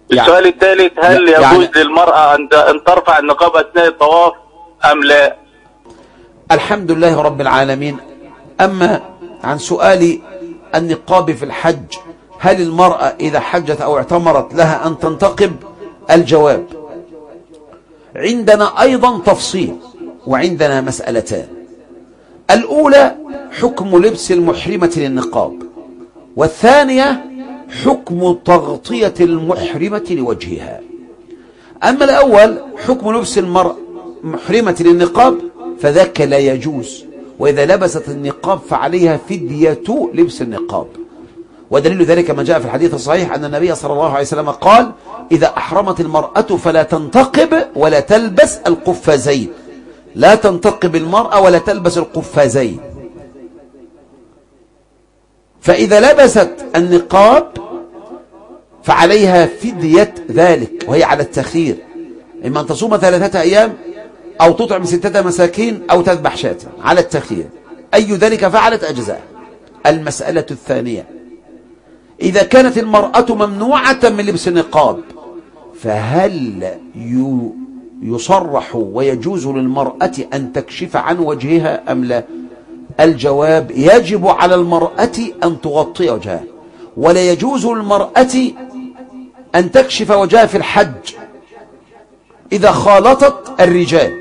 السؤال الثالث: هل يجوز للمرأة أن ترفع النقاب أثناء الطواف أم لا؟ الحمد لله رب العالمين. أما عن سؤال النقاب في الحج، هل المرأة إذا حجت أو اعتمرت لها أن تنتقب؟ الجواب: عندنا أيضا تفصيل، وعندنا مسألتان. الأولى حكم لبس المحرمة للنقاب، والثانية حكم تغطية المحرمة لوجهها. أما الأول حكم لبس المرأة محرمة للنقاب فذاك لا يجوز، وإذا لبست النقاب فعليها فدية لبس النقاب. ودليل ذلك ما جاء في الحديث الصحيح أن النبي صلى الله عليه وسلم قال: إذا أحرمت المرأة فلا تنتقب ولا تلبس القفازين. لا تنتقب المرأة ولا تلبس القفازين. فإذا لبست النقاب فعليها فدية ذلك، وهي على التخيير، إما أن تصوم 3 أيام أو تطعم 6 مساكين أو تذبح شاة، على التخيير. أي ذلك فعلت أجزاء. المسألة الثانية: إذا كانت المرأة ممنوعة من لبس النقاب فهل يصرح ويجوز للمرأة أن تكشف عن وجهها أم لا؟ الجواب: يجب على المرأة أن تغطي وجهها، ولا يجوز للمرأة أن تكشف وجهها في الحج إذا خالطت الرجال.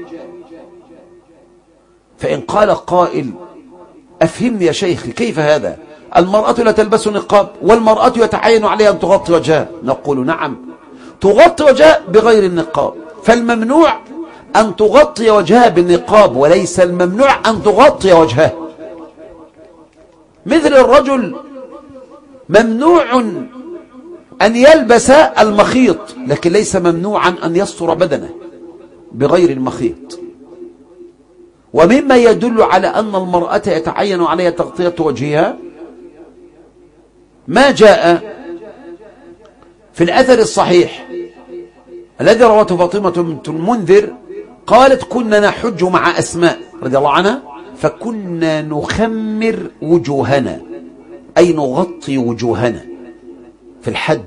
فإن قال قائل: أفهمني يا شيخ، كيف هذا؟ المرأة لا تلبس نقاب والمرأة يتعين عليها أن تغطي وجهها. نقول: نعم، تغطي وجهها بغير النقاب. فالممنوع أن تغطي وجهها بالنقاب، وليس الممنوع أن تغطي وجهها. مثل الرجل ممنوع أن يلبس المخيط، لكن ليس ممنوعا أن يستر بدنه بغير المخيط. ومما يدل على أن المرأة يتعين عليها تغطية وجهها ما جاء في الأثر الصحيح الذي روته فاطمة بنت المنذر قالت: كنا نحج مع أسماء رضي الله عنها فكنا نخمر وجوهنا، أي نغطي وجوهنا في الحج.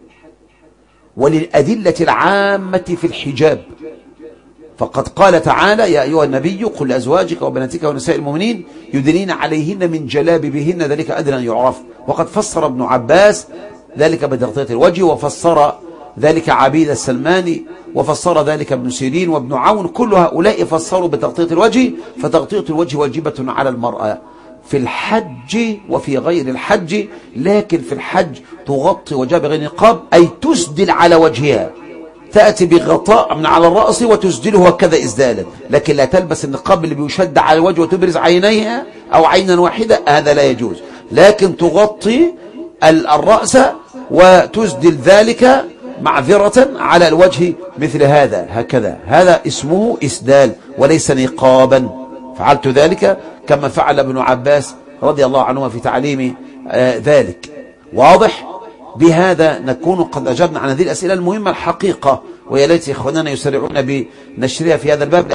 وللأدلة العامة في الحجاب، فقد قال تعالى: يا أيها النبي قل لأزواجك وبناتك ونساء المؤمنين يدنين عليهن من جلابيبهن ذلك أدنى أن يعرف. وقد فسر ابن عباس ذلك بتغطية الوجه، وفسر ذلك عبيد السلماني، وفسر ذلك ابن سيرين وابن عون. كل هؤلاء فسروا بتغطية الوجه. فتغطية الوجه واجبة على المرأة في الحج وفي غير الحج، لكن في الحج تغطي وجهها بغير نقاب، أي تسدل على وجهها، تأتي بغطاء من على الرأس وتسدله هكذا إسدالا، لكن لا تلبس النقاب اللي بيشد على الوجه وتبرز عينيها أو عينا واحدة، هذا لا يجوز. لكن تغطي الرأس وتسدل ذلك معذرة على الوجه مثل هذا هكذا، هذا اسمه إسدال وليس نقابا. فعلت ذلك كما فعل ابن عباس رضي الله عنهما في تعليم ذلك. واضح؟ بهذا نكون قد أجبنا عن هذه الأسئلة المهمة الحقيقة، ويا ليت إخواننا يسرعون بنشرها في هذا الباب،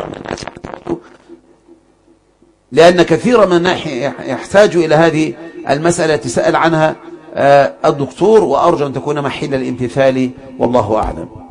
لأن كثيرا من الناس يحتاج إلى هذه المسألة التي سأل عنها الدكتور، وأرجو أن تكون محل الامتثال، والله أعلم.